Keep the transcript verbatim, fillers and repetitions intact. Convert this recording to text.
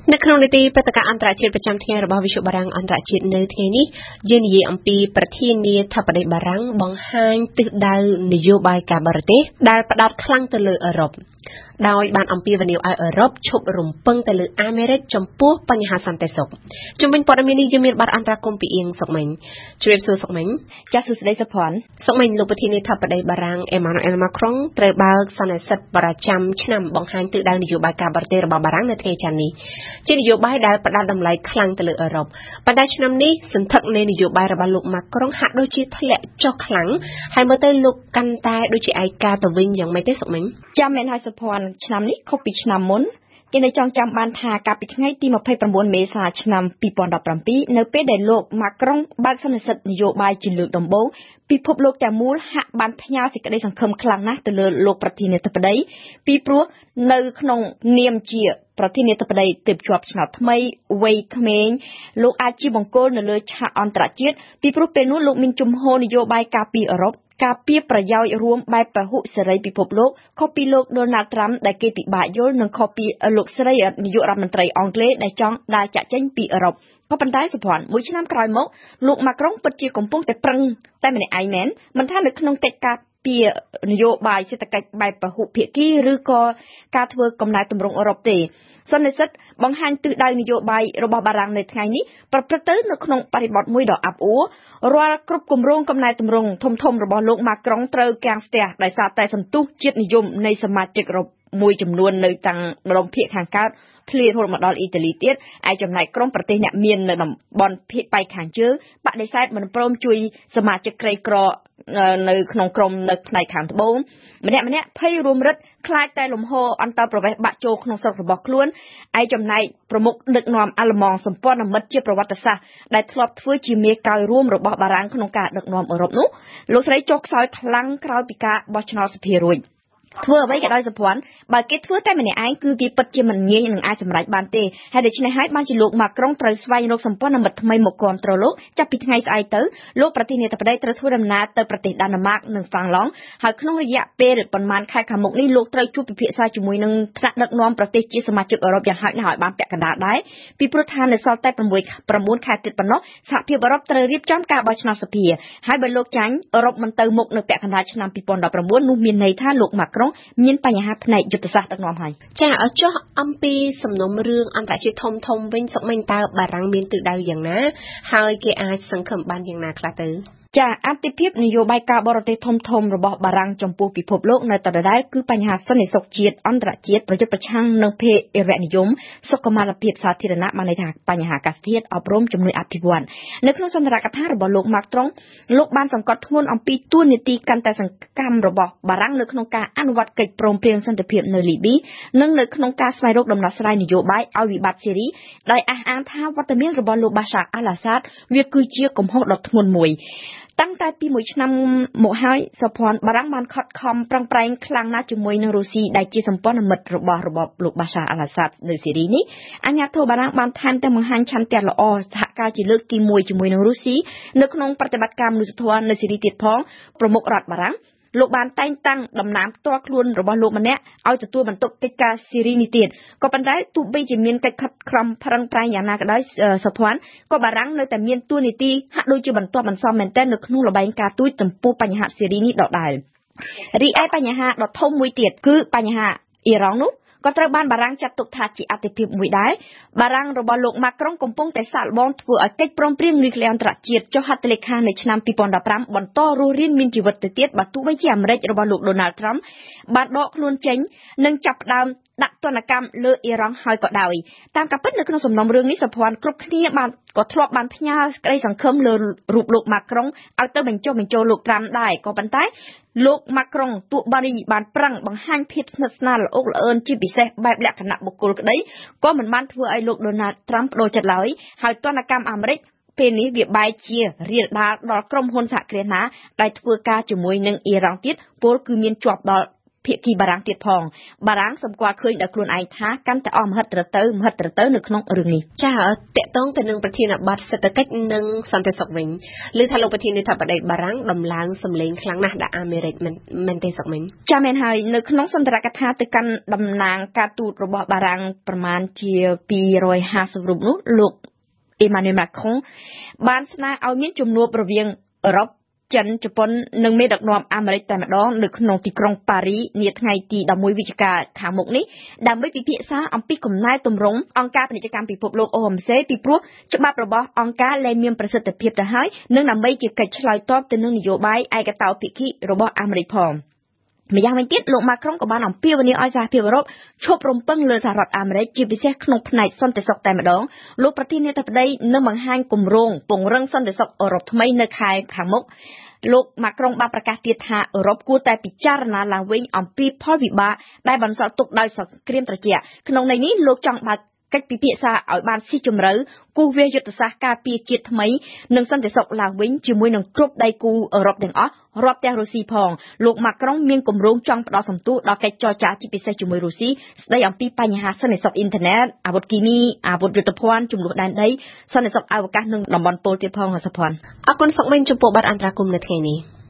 នៅក្នុងនីតិព្រឹត្តិការណ៍អន្តរជាតិប្រចាំថ្ងៃរបស់វិទ្យុបារាំងអន្តរជាតិនៅថ្ងៃនេះយើងនិយាយអំពីប្រធានាធិបតីបារាំងបង្ហាញទិសដៅនយោបាយការបរទេសដែលផ្ដោតខ្លាំងទៅលើអឺរ៉ុបដោយបានអំពាវនាវឲ្យអឺរ៉ុបឈប់រំពឹងទៅលើអាមេរិកចំពោះបញ្ហាសន្តិសុខជំវិញព័ត៌មាននេះយើងមានបាទអន្តរកម្មពីអៀងសុកមិញជ្រាបសួរសុកមិញចាសសួស្តីសុភ័ណ្ឌសុកមិញលោកប្រធានាធិបតីបារាំងអេម៉ានូអែលម៉ាក្រុងត្រូវបើកសន្និសីទប្រចាំឆ្នាំបង្ហាញទិសដៅនយោបាយការបរទេសរបស់បារាំងនៅថ្ងៃច័ន្ទនេះជានយោបាយដែលផ្ដាល់តម្លៃខ្លាំងទៅលើអឺរ៉ុបប៉ុន្តែឆ្នាំនេះសន្ធឹកនៃនយោបាយរបស់លោកម៉ាក្រុងហាក់ដូចជាធ្លាក់ចុះខ្លាំងហើយមើលទៅលោកកាន់តែដូចជាឯកាទៅវិញយ៉ាងម៉េចទេសុកមិញចាំមែនហើយសុភ័ណ្ឌឆ្នាំនេះខុសពីឆ្នាំមុនគេនៅចងចាំបានថាកាលពីថ្ងៃទីម្ភៃប្រាំបួនមេសាឆ្នាំពីរពាន់ដប់ប្រាំពីរនៅពេលដែលលោកម៉ាក្រុងបើកសន្និសីទនយោបាយជាលើកដំបូងពិភពលោកទាំងមូលហាក់បានផ្ញើសេចក្តីសង្ឃឹមខ្លាំងណាស់ទៅលើលោកប្រធានាធិបតីពីព្រោះនៅក្នុងនាមជាប្រធានាធិបតីទើបជាប់ឆ្នោតថ្មីវ័យក្មេងលោកអាចជាបង្គោលនៅលើឆាកអន្តរជាតិពីព្រោះពេលនោះលោកមានជំហរនយោបាយការពារអឺរ៉ុបការពារប្រយោជន៍រួមបែបពហុសេរីពិភពលោកខុសពីលោកដូណាល់ត្រាំដែលគេពិបាកយល់និងខុសពីលោកស្រីនាយករដ្ឋមន្ត្រីអង់គ្លេសដែលចង់ដើរចាក់ចេញពីអឺរ៉ុបក៏ប៉ុន្តែសុភ័ណ្ឌមួយឆ្នាំក្រោយមកលោកម៉ាក្រុងពិតជាកំពុងតែប្រឹងតែម្នាក់ឯងមែនមិនថានៅក្នុងកិច្ចការពីនយោបាយសេដ្ឋកិច្ចបែបពហុភាគីឬក៏ការធ្វើកំណែទម្រង់អឺរ៉ុបទេសន្និសីទបង្ហាញទិសដៅនយោបាយរបស់បារាំងនៅថ្ងៃនេះប្រព្រឹត្តទៅនៅក្នុងបរិបទមួយដ៏អាប់អួររាល់គ្រប់គម្រោងកំណែទម្រង់ធំធំរបស់លោកម៉ាក្រុងត្រូវកាំងស្ទះដោយសារតែសន្ទុះជាតិនិយមនៃសមាជិកអឺរ៉ុបមួយចំនួននៅទាំងម្ដុំភាគខាងកើតធ្លាយរហូតមកដល់អ៊ីតាលីទៀតឯចំណែកក្រុមប្រទេសអ្នកមាននៅតំបន់ភាគប៉ែកខាងជើងបដិសេធមិនព្រមជួយសមាជិកក្រីក្រនៅក្នុងក្រុមនៅផ្នែកខាងត្បូងម្នាក់ម្នាក់ភ័យរួមរិទ្ធខ្លាចតែលំហអន្តរប្រវេសន៍បាក់ចូលក្នុងស្រុករបស់ខ្លួនឯចំណែកប្រមុខដឹកនាំអាល្លឺម៉ង់សម្ព័ន្ធមិត្តជាប្រវត្តិសាស្ត្រដែលធ្លាប់ធ្វើជាមេកោយរួមរបស់បារាំងក្នុងការដឹកនាំអឺរ៉ុបនោះលោកស្រីចុះខ្សោយខ្លាំងក្រោយពីការបោះឆ្នោតសភារួចធ្វើអ្វីក៏ដោយសុភ័ណ្ឌបើគេធ្វើតែម្នាក់ឯងគឺវាពិតជាមិនងាយនឹងអាចសម្រេចបានទេហើយដូច្នេះហើយបានជាលោកម៉ាក្រុងត្រូវស្វែងរកសម្ព័ន្ធមិត្តថ្មីមកគ្រប់គ្រងលោកចាប់ពីថ្ងៃស្អែកទៅលោកប្រធានាធិបតីត្រូវធ្វើដំណើរទៅប្រទេសដាណឺម៉ាកនិងហ្វាំងឡង់ហើយក្នុងរយៈពេលប្រមាណខែខាងមុខនេះលោកត្រូវជួបពិភាក្សាជាមួយនឹងថ្នាក់ដឹកនាំប្រទេសជាសមាជិកអឺរ៉ុបយ៉ាងហោចណាស់ឲ្យបានពាក់កណ្ដាលដែរពីព្រោះថានៅសល់តែ6 9ខែទៀតប៉ុណ្ណោះសហភាពអឺរ៉ុបត្រូវរៀបចំការបោះឆ្នោតសភាហើយបើលោកចាញ់អឺរ៉ុបមិនទៅមុខនៅពាក់កណ្ដាលឆ្នាំពីរពាន់ដប់ប្រាំបួននោះមានន័យថាលោកម៉ាក្រុងមានបញ្ហាផ្នែកយុទ្ធសាស្ត្រដឹកនាំហើយចាចុះអំពីសំណុំរឿងអន្តរជាតិធំធំវិញសុកមិញតើបារាំងមានទិសដៅយ៉ាងណាហើយគេអាចសង្ឃឹមបានយ៉ាងណាខ្លះទៅចាអតិភិបនយោបាយការបរទេសធំធំរបស់បារាំងចំពោះពិភពលោកនៅតែដដែលគឺបញ្ហាសន្តិសុខជាតិអន្តរជាតិប្រយុទ្ធប្រឆាំងនឹងភេរវនិយមសុខុមាលភាពសាធារណៈបានន័យថាបញ្ហាអាកាសធាតុអប់រំជំនួយអភិវឌ្ឍនៅក្នុងសន្ទរកថារបស់លោកម៉ាក្រុងលោកបានសង្កត់ធ្ងន់អំពីទួលនីតិកាន់តែសកម្មរបស់បារាំងនៅក្នុងការអនុវត្តកិច្ចព្រមព្រៀងសន្តិភាពនៅលីប៊ីនិងនៅក្នុងការស្វែងរកដំណោះស្រាយនយោបាយឲ្យវិបត្តិស៊េរីដោយអះអាងថាវត្តមានរបស់លោកបាសាអាល់អាសាដវាគឺជាកំហុសដ៏ធ្ងន់មួយតាំងតែពីមួយឆ្នាំមកហើយសុភ័ណ្ឌបារាំងបានខិតខំប្រឹងប្រែងខ្លាំងណាស់ជាមួយនឹងរុស្ស៊ីដែលជាសម្ព័ន្ធមិត្តរបស់របបលោកបាសាអាល់អាសាដនៅស៊ីរីនេះអាញាធិបតេយ្យបារាំងបានថែមទាំងបង្ហាញឆន្ទៈល្អសហការជាលើកទីមួយជាមួយនឹងរុស្ស៊ីនៅក្នុងប្រតិបត្តិការមនុស្សធម៌នៅស៊ីរីទៀតផងប្រមុខរដ្ឋបារាំងលោកបានតែងតាំងតំណាងផ្ទាល់ខ្លួនរបស់លោកម្នាក់ឲ្យទទួលបន្ទុកកិច្ចការស៊ីរីនេះទៀតក៏ប៉ុន្តែទោះបីជាមានកិច្ចខិតខំប្រឹងប្រែងយ៉ាងណាក៏ដោយសុភ័ណ្ឌក៏បារាំងនៅតែមានតួនាទីហាក់ដូចជាបន្ទាប់បន្សំមែនទែននៅក្នុងល្បែងការទូតចំពោះបញ្ហាស៊ីរីនេះដដែលរីឯបញ្ហាដ៏ធំមួយទៀតគឺបញ្ហាអ៊ីរ៉ង់នោះក៏ត្រូវបានបារាំងចាត់ទុកថាជាអតិភិបមួយដែរបារាំងរបស់លោកម៉ាក្រុងកំពុងតែសាកល្បងធ្វើឲ្យកិច្ចព្រមព្រៀងនុយក្លេអ៊ែរអន្តរជាតិចុះហត្ថលេខានៅឆ្នាំពីរពាន់ដប់ប្រាំបន្តរស់រានមានជីវិតទៅទៀតបើទោះបីជាអាមេរិករបស់លោកដូណាល់ត្រាំបានដកខ្លួនចេញនិងចាប់ផ្ដើមដាក់ទណ្ឌកម្មលើអ៊ីរ៉ង់ហើយក៏ដោយតាមការពិតនៅក្នុងសំណុំរឿងនេះសុភ័ណ្ឌគ្រប់គ្នាបានក៏ធ្លាប់បានផ្ញើក្តីសង្ឃឹមលើរូបលោកម៉ាក្រុងឲ្យទៅបញ្ចុះបញ្ចូលលោកត្រាំដែរក៏ប៉ុន្តែលោកម៉ាក្រុងទោះបីបានប្រឹងបង្ហាញភាពស្និទ្ធស្នាលល្អល្អឿនជាពិសេសបែបលក្ខណៈបុគ្គលក្តីក៏មិនបានធ្វើឲ្យលោកដូណាល់ត្រាំបដូរចិត្តឡើយហើយទណ្ឌកម្មអាមេរិកពេលនេះវាបែរជារាលដាលដល់ក្រុមហ៊ុនសហគ្រាសណាដែលធ្វើការជាមួយនឹងអ៊ីរ៉ង់ទៀតពលគឺមានជាប់ដល់ភាគីបារាំងទៀតផងបារាំងសម្គាល់ឃើញដល់ខ្លួនឯងថាកាន់តែអស់មហិទ្ធិទៅមហិទ្ធិទៅនៅក្នុងរឿងនេះចាតកតងទៅនឹងប្រធានបទសេដ្ឋកិច្ចនិងសន្តិសុខវិញឬថាលោកប្រធានាធិបតីបារាំងដំឡើងសម្លេងខ្លាំងណាស់ដល់អាមេរិកមែនទេសុកមិញចាមែនហើយនៅក្នុងសន្ទរកថាទៅកាន់តំណាងការទូតរបស់បារាំងប្រមាណជាពីររយហាសិបរូបនោះលោកអេម៉ានូអែល ម៉ាក្រុងបានស្នើឲ្យមានជំនួបរវាងអឺរ៉ុបចិនជប៉ុននិងមេដឹកនាំអាមេរិកតែម្ដងនៅក្នុងទីក្រុងប៉ារីនាថ្ងៃទីដប់មួយវិច្ឆិកាខាងមុខនេះដើម្បីពិភាក្សាអំពីកំណែទម្រង់អង្គការពាណិជ្ជកម្មពិភពលោក អូ អេម ซี ពីព្រោះច្បាប់របស់អង្គការលែងមានប្រសិទ្ធភាពទៅហើយនិងដើម្បីជាកិច្ចឆ្លើយតបទៅនឹងនយោបាយឯកតោភាគីរបស់អាមេរិកផងម្យ៉ាងវិញទៀតលោកម៉ាក្រុងក៏បានអំពាវនាវឲ្យសហភាពអឺរ៉ុបឈប់រំពឹងលើសហរដ្ឋអាមេរិកជាពិសេសក្នុងផ្នែកសន្តិសុខតែម្ដងលោកប្រធានាធិបតីនឹងបង្ហាញគម្រោងពង្រឹងសន្តិសុខអឺរ៉ុបថ្មីនៅខែខាងមុខលោកម៉ាក្រុងបានប្រកាសទៀតថាអឺរ៉ុបគួរតែពិចារណាឡើងវិញអំពីផលវិបាកដែលបន្សល់ទុកដោយសង្គ្រាមត្រជាក់ក្នុងន័យនេះលោកចង់បើកកិច្ចពិភាក្សាឲ្យបានស៊ីជម្រៅគូសវាសយុទ្ធសាស្ត្រការពារជាតិថ្មីនិងសន្តិសុខឡើងវិញជាមួយនឹងគ្រប់ដៃគូអឺរ៉ុបទាំងអស់រាប់ទាំងរុស្ស៊ីផងលោកម៉ាក្រុងមានគម្រោងចង់ផ្ដល់សន្ទុះដល់កិច្ចចរចាជាពិសេសជាមួយរុស្ស៊ីស្ដីអំពីបញ្ហាសន្តិសុខអ៊ីនធឺណិតអាវុធគីមីអាវុធយុទ្ធភ័ណ្ឌចំនួនដែនដីសន្តិសុខអវកាសនិងតំបន់ពលទៀតផងសុភ័ណ្ឌអរគុណសុកមិញចំពោះបទអន្តរាគមន៍នៅថ្ងៃនេះ